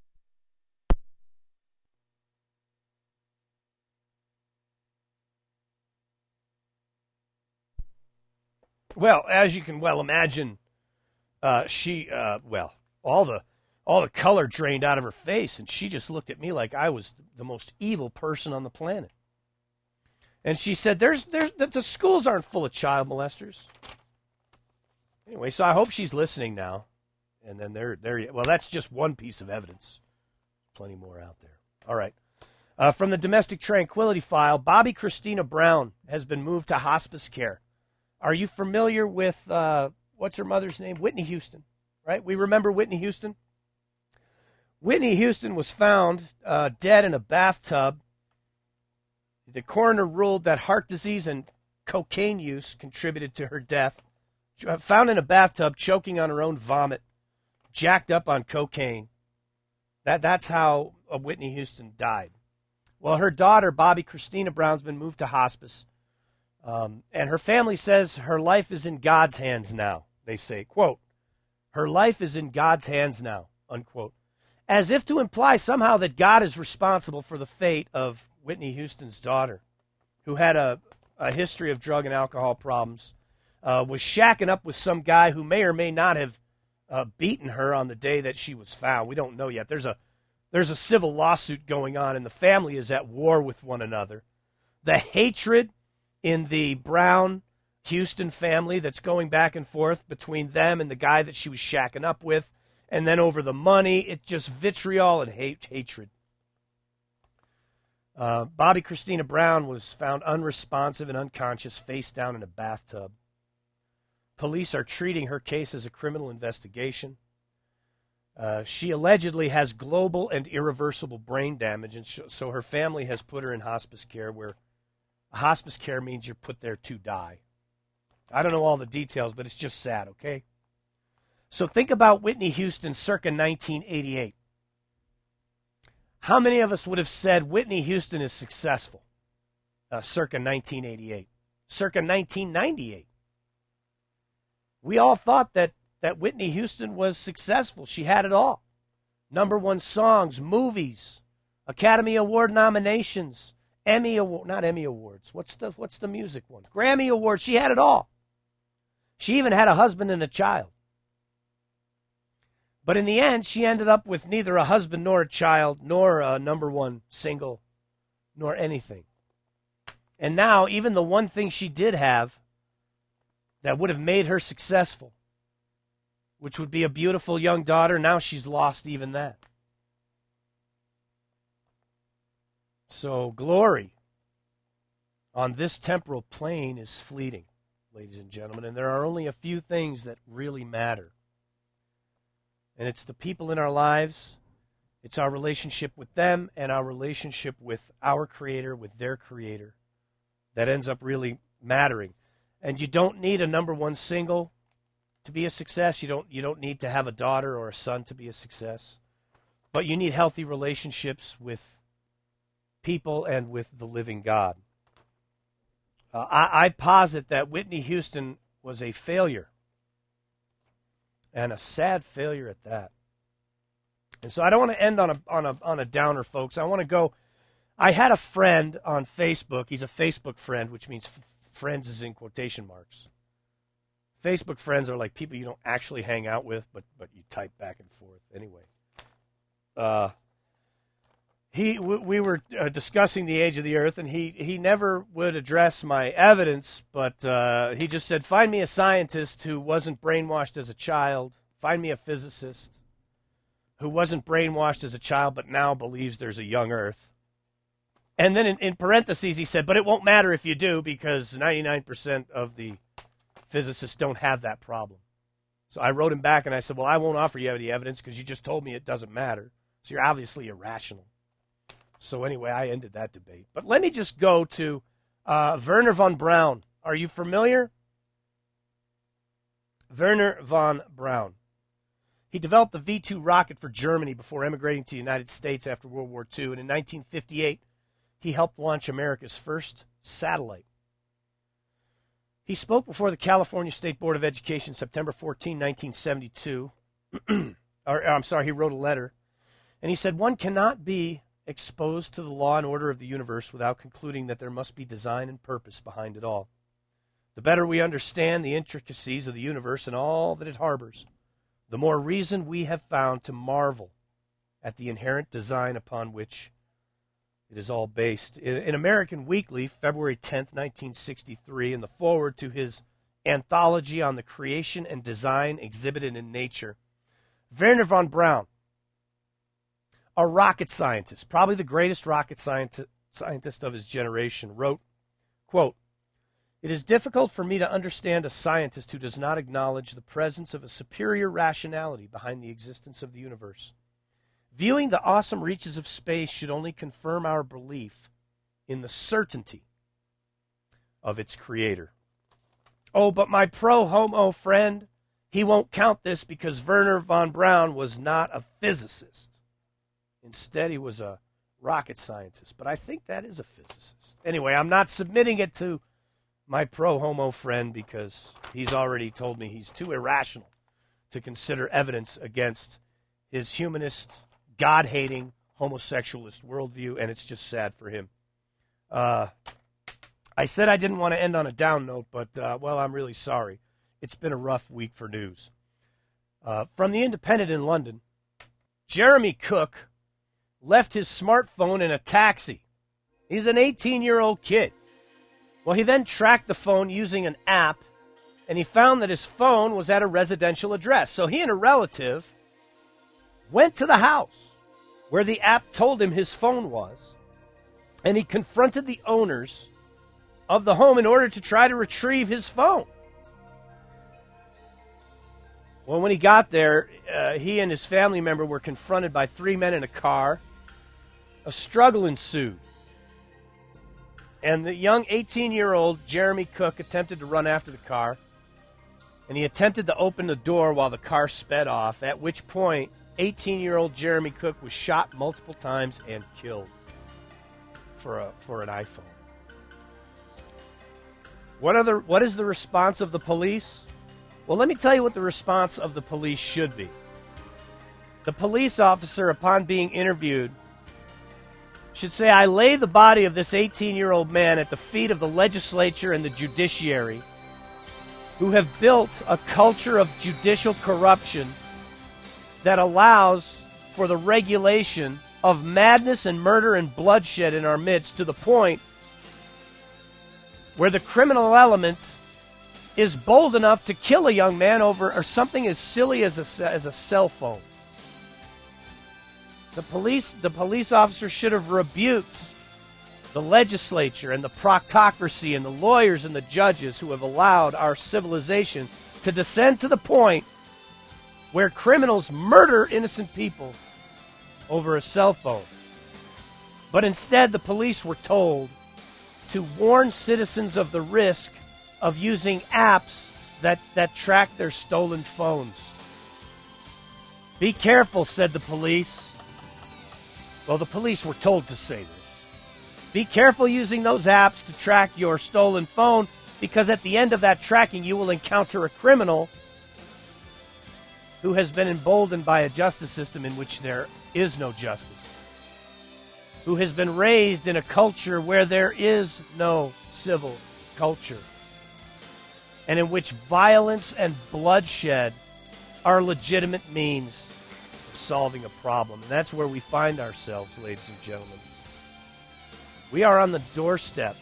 Well, as you can well imagine, uh, she, uh, well, all the all the color drained out of her face, and she just looked at me like I was the most evil person on the planet. And she said, "There's, there's, the schools aren't full of child molesters." Anyway, so I hope she's listening now. And then there, there. Well, that's just one piece of evidence. Plenty more out there. All right. Uh, from the Domestic Tranquility File, Bobby Christina Brown has been moved to hospice care. Are you familiar with, uh, what's her mother's name? Whitney Houston, right? We remember Whitney Houston? Whitney Houston was found uh, dead in a bathtub. The coroner ruled that heart disease and cocaine use contributed to her death. Found in a bathtub, choking on her own vomit, jacked up on cocaine. That That's how uh, Whitney Houston died. Well, her daughter, Bobby Christina Brown's been moved to hospice. Um, and her family says her life is in God's hands now. They say, quote, her life is in God's hands now, unquote. as if to imply somehow that God is responsible for the fate of Whitney Houston's daughter, who had a, a history of drug and alcohol problems, uh, was shacking up with some guy who may or may not have uh, beaten her on the day that she was found. We don't know yet. There's a there's a civil lawsuit going on, and the family is at war with one another. The hatred in the Brown Houston family that's going back and forth between them and the guy that she was shacking up with, and then over the money, it's just vitriol and hate, hatred. Uh, Bobby Christina Brown was found unresponsive and unconscious, face down in a bathtub. Police are treating her case as a criminal investigation. Uh, she allegedly has global and irreversible brain damage, and sh- so her family has put her in hospice care, where hospice care means you're put there to die. I don't know all the details, but it's just sad, okay? So think about Whitney Houston circa nineteen eighty-eight. How many of us would have said Whitney Houston is successful uh, circa nineteen eighty-eight? Circa nineteen ninety-eight. We all thought that, that Whitney Houston was successful. She had it all. Number one songs, movies, Academy Award nominations, Emmy Award, not Emmy Awards. What's the, what's the music one? Grammy Awards. She had it all. She even had a husband and a child. But in the end, she ended up with neither a husband nor a child, nor a number one single, nor anything. And now, even the one thing she did have that would have made her successful, which would be a beautiful young daughter, now she's lost even that. So glory on this temporal plane is fleeting, ladies and gentlemen, and there are only a few things that really matter. And it's the people in our lives, it's our relationship with them, and our relationship with our Creator, with their Creator, that ends up really mattering. And you don't need a number one single to be a success. You don't, you don't need to have a daughter or a son to be a success. But you need healthy relationships with people and with the living God. Uh, I, I posit that Whitney Houston was a failure, and a sad failure at that. And so I don't want to end on a on a on a downer, folks. I want to go. I had a friend on Facebook. He's a Facebook friend, which means f- friends is in quotation marks. Facebook friends are like people you don't actually hang out with, but but you type back and forth anyway. Uh, he w- we were uh, discussing the age of the earth, and he he never would address my evidence, but uh, he just said, "Find me a scientist who wasn't brainwashed as a child. Find me a physicist who wasn't brainwashed as a child, but now believes there's a young Earth." And then in, in parentheses, he said, "But it won't matter if you do, because ninety-nine percent of the physicists don't have that problem." So I wrote him back, and I said, "Well, I won't offer you any evidence because you just told me it doesn't matter. So you're obviously irrational." So anyway, I ended that debate. But let me just go to uh, Wernher von Braun. Are you familiar? Wernher von Braun. He developed the V two rocket for Germany before emigrating to the United States after World War Two. And in nineteen fifty-eight, he helped launch America's first satellite. He spoke before the California State Board of Education September fourteenth, nineteen seventy-two. or, I'm sorry, he wrote a letter. And he said, "One cannot be exposed to the law and order of the universe without concluding that there must be design and purpose behind it all. The better we understand the intricacies of the universe and all that it harbors, the more reason we have found to marvel at the inherent design upon which it is all based." In, in American Weekly, February tenth, nineteen sixty-three, in the foreword to his anthology on the creation and design exhibited in nature, Wernher von Braun, a rocket scientist, probably the greatest rocket scienti- scientist of his generation, wrote, quote, "It is difficult for me to understand a scientist who does not acknowledge the presence of a superior rationality behind the existence of the universe. Viewing the awesome reaches of space should only confirm our belief in the certainty of its creator. Oh, but my pro-homo friend, he won't count this because Wernher von Braun was not a physicist. Instead, he was a rocket scientist. But I think that is a physicist. Anyway, I'm not submitting it to my pro-homo friend because he's already told me he's too irrational to consider evidence against his humanist God-hating, homosexualist worldview, and it's just sad for him. Uh, I said I didn't want to end on a down note, but, uh, well, I'm really sorry. It's been a rough week for news. Uh, from the Independent in London, Jeremy Cook left his smartphone in a taxi. He's an eighteen-year-old kid. Well, he then tracked the phone using an app, and he found that his phone was at a residential address. So he and a relative went to the house where the app told him his phone was, and he confronted the owners of the home in order to try to retrieve his phone. Well, when he got there, uh, he and his family member were confronted by three men in a car. A struggle ensued. And the young eighteen-year-old Jeremy Cook attempted to run after the car, and he attempted to open the door while the car sped off, at which point eighteen-year-old Jeremy Cook was shot multiple times and killed for a for an iPhone. What are the, what is the response of the police? Well, let me tell you what the response of the police should be. The police officer, upon being interviewed, should say, I lay the body of this eighteen-year-old man at the feet of the legislature and the judiciary, who have built a culture of judicial corruption that allows for the regulation of madness and murder and bloodshed in our midst, to the point where the criminal element is bold enough to kill a young man over or something as silly as a, as a cell phone. The police, the police officer should have rebuked the legislature and the proctocracy and the lawyers and the judges who have allowed our civilization to descend to the point where criminals murder innocent people over a cell phone. But instead, the police were told to warn citizens of the risk of using apps that, that track their stolen phones. Be careful, said the police. Well, the police were told to say this. Be careful using those apps to track your stolen phone, because at the end of that tracking, you will encounter a criminal who has been emboldened by a justice system in which there is no justice, who has been raised in a culture where there is no civil culture, and in which violence and bloodshed are legitimate means of solving a problem. And that's where we find ourselves, ladies and gentlemen. We are on the doorstep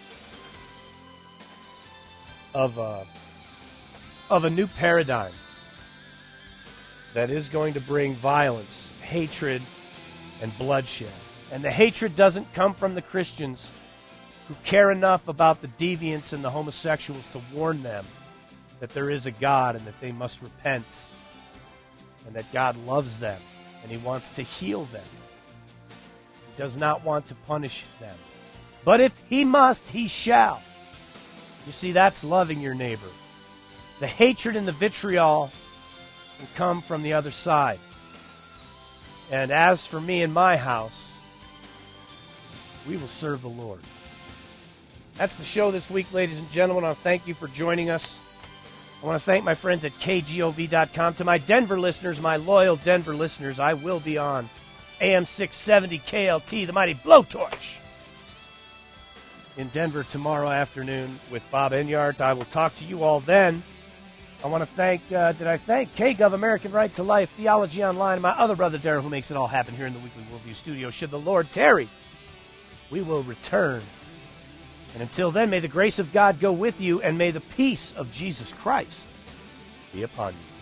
of a, of a new paradigm that is going to bring violence, hatred, and bloodshed. And the hatred doesn't come from the Christians who care enough about the deviants and the homosexuals to warn them that there is a God and that they must repent and that God loves them and He wants to heal them. He does not want to punish them. But if He must, He shall. You see, that's loving your neighbor. The hatred and the vitriol will come from the other side. And as for me and my house, we will serve the Lord. That's the show this week, ladies and gentlemen. I want to thank you for joining us. I want to thank my friends at K G O V dot com. To my Denver listeners, my loyal Denver listeners, I will be on A M six seventy K L T, the mighty Blowtorch, in Denver tomorrow afternoon with Bob Enyart. I will talk to you all then. I want to thank, uh, did I thank K-Gov, American Right to Life, Theology Online, and my other brother, Darren, who makes it all happen here in the Weekly Worldview studio. Should the Lord tarry, we will return. And until then, may the grace of God go with you, and may the peace of Jesus Christ be upon you.